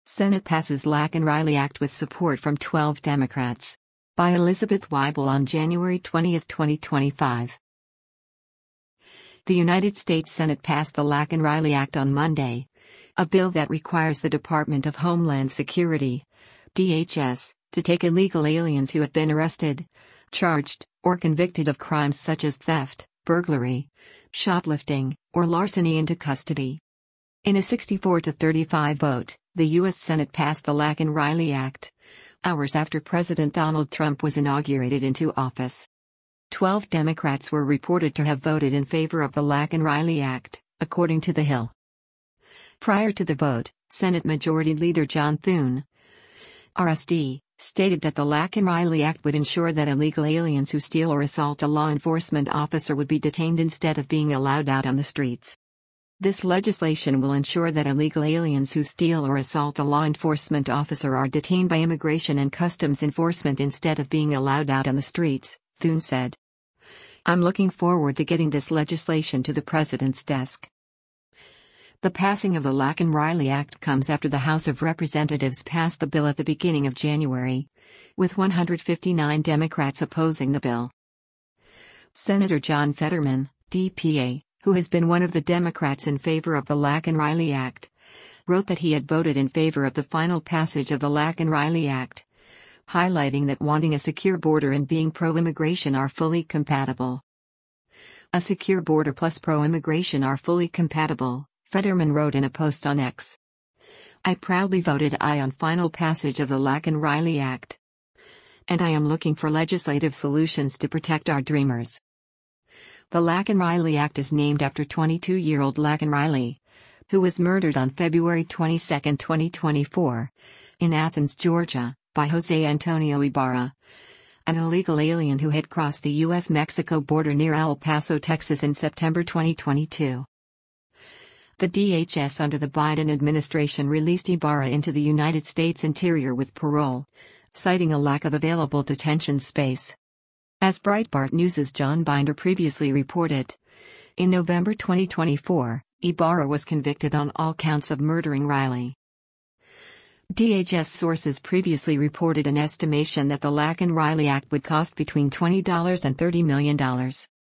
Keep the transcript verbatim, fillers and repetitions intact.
Senate passes Laken-Riley Act with support from twelve Democrats. By Elizabeth Weibel on January twentieth, twenty twenty-five. The United States Senate passed the Laken-Riley Act on Monday, a bill that requires the Department of Homeland Security, D H S, to take illegal aliens who have been arrested, charged, or convicted of crimes such as theft, burglary, shoplifting, or larceny into custody. In a sixty-four to thirty-five vote, the U S Senate passed the Laken-Riley Act, hours after President Donald Trump was inaugurated into office. Twelve Democrats were reported to have voted in favor of the Laken-Riley Act, according to The Hill. Prior to the vote, Senate Majority Leader John Thune, R S D, stated that the Laken-Riley Act would ensure that illegal aliens who steal or assault a law enforcement officer would be detained instead of being allowed out on the streets. This legislation will ensure that illegal aliens who steal or assault a law enforcement officer are detained by Immigration and Customs Enforcement instead of being allowed out on the streets, Thune said. I'm looking forward to getting this legislation to the president's desk. The passing of the Laken-Riley Act comes after the House of Representatives passed the bill at the beginning of January, with one hundred fifty-nine Democrats opposing the bill. Senator John Fetterman, D P A, who has been one of the Democrats in favor of the Laken-Riley Act, wrote that he had voted in favor of the final passage of the Laken-Riley Act, highlighting that wanting a secure border and being pro-immigration are fully compatible. A secure border plus pro-immigration are fully compatible, Fetterman wrote in a post on X. I proudly voted aye on final passage of the Laken-Riley Act. And I am looking for legislative solutions to protect our dreamers. The Laken-Riley Act is named after twenty-two-year-old Laken Riley, who was murdered on February twenty-second, twenty twenty-four, in Athens, Georgia, by Jose Antonio Ibarra, an illegal alien who had crossed the U S Mexico border near El Paso, Texas in September twenty twenty-two. The D H S under the Biden administration released Ibarra into the United States interior with parole, citing a lack of available detention space. As Breitbart News' John Binder previously reported, in November twenty twenty-four, Ibarra was convicted on all counts of murdering Riley. D H S sources previously reported an estimation that the Laken-Riley Act would cost between twenty dollars and thirty million dollars.